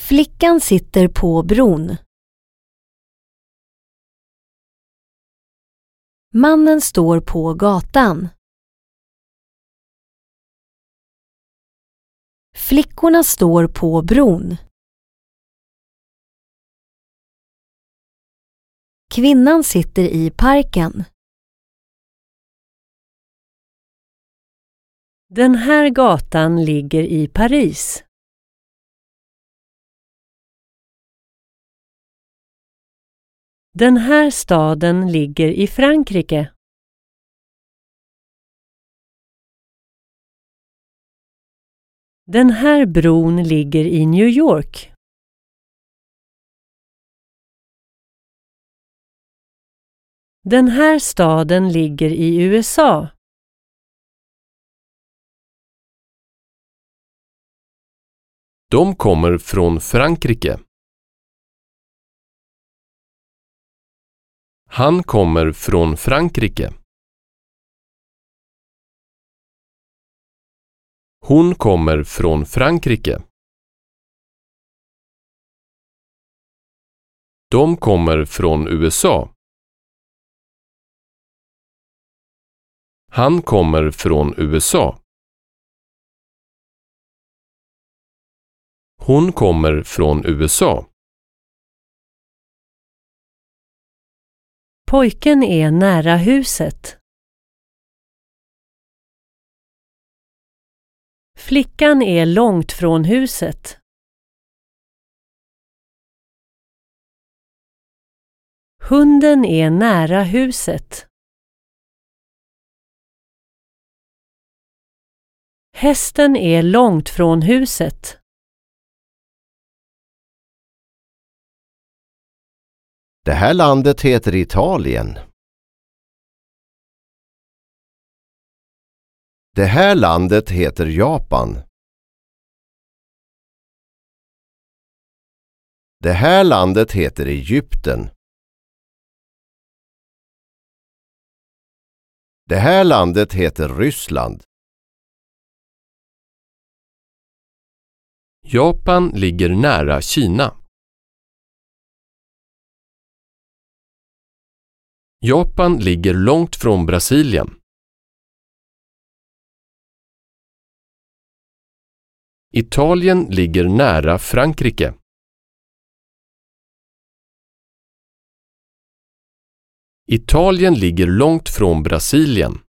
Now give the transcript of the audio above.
Flickan sitter på bron. Mannen står på gatan. Flickorna står på bron. Kvinnan sitter i parken. Den här gatan ligger i Paris. Den här staden ligger i Frankrike. Den här bron ligger i New York. Den här staden ligger i USA. De kommer från Frankrike. Han kommer från Frankrike. Hon kommer från Frankrike. De kommer från USA. Han kommer från USA. Hon kommer från USA. Pojken är nära huset. Flickan är långt från huset. Hunden är nära huset. Hästen är långt från huset. Det här landet heter Italien. Det här landet heter Japan. Det här landet heter Egypten. Det här landet heter Ryssland. Japan ligger nära Kina. Japan ligger långt från Brasilien. Italien ligger nära Frankrike. Italien ligger långt från Brasilien.